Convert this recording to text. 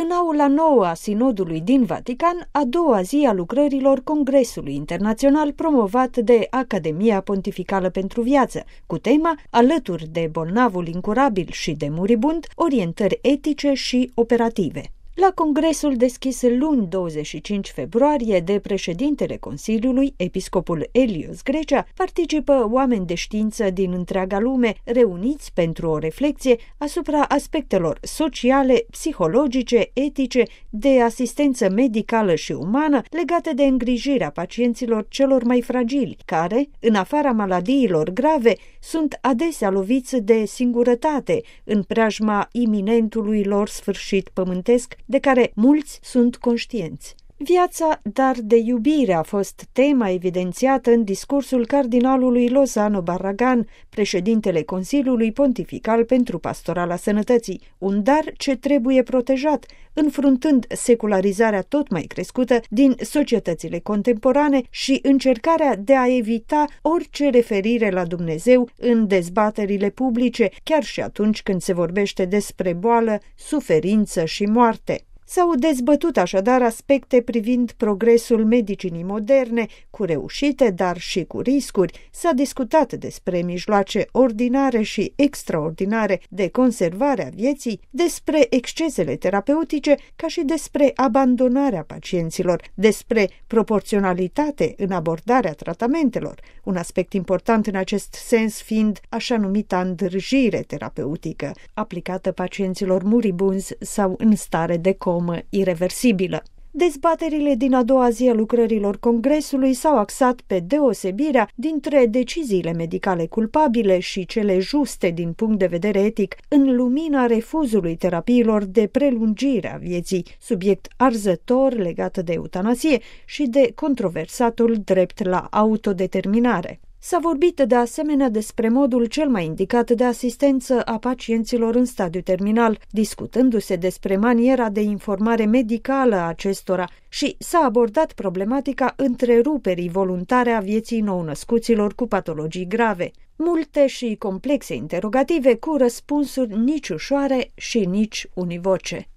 În aula nouă a Sinodului din Vatican, a doua zi a lucrărilor Congresului Internațional promovat de Academia Pontificală pentru Viață, cu tema Alături de bolnavul incurabil și de muribund, orientări etice și operative. La congresul deschis luni 25 februarie de președintele Consiliului, episcopul Elios Grecea, participă oameni de știință din întreaga lume reuniți pentru o reflecție asupra aspectelor sociale, psihologice, etice, de asistență medicală și umană legate de îngrijirea pacienților celor mai fragili, care, în afara maladiilor grave, sunt adesea loviți de singurătate în preajma iminentului lor sfârșit pământesc, de care mulți sunt conștienți. Viața, dar de iubire a fost tema evidențiată în discursul cardinalului Lozano Barragan, președintele Consiliului Pontifical pentru Pastorala Sănătății, un dar ce trebuie protejat, înfruntând secularizarea tot mai crescută din societățile contemporane și încercarea de a evita orice referire la Dumnezeu în dezbaterile publice, chiar și atunci când se vorbește despre boală, suferință și moarte. S-au dezbătut așadar aspecte privind progresul medicinii moderne, cu reușite, dar și cu riscuri. S-a discutat despre mijloace ordinare și extraordinare de conservare a vieții, despre excesele terapeutice, ca și despre abandonarea pacienților, despre proporționalitate în abordarea tratamentelor, un aspect important în acest sens fiind așa numita îndrăjire terapeutică, aplicată pacienților muribunzi sau în stare de comă ireversibilă. Dezbaterile din a doua zi a lucrărilor Congresului s-au axat pe deosebirea dintre deciziile medicale culpabile și cele juste din punct de vedere etic în lumina refuzului terapiilor de prelungire a vieții, subiect arzător legat de eutanasie și de controversatul drept la autodeterminare. S-a vorbit de asemenea despre modul cel mai indicat de asistență a pacienților în stadiu terminal, discutându-se despre maniera de informare medicală a acestora și s-a abordat problematica întreruperii voluntare a vieții nou-născuților cu patologii grave. Multe și complexe interogative cu răspunsuri nici ușoare și nici univoce.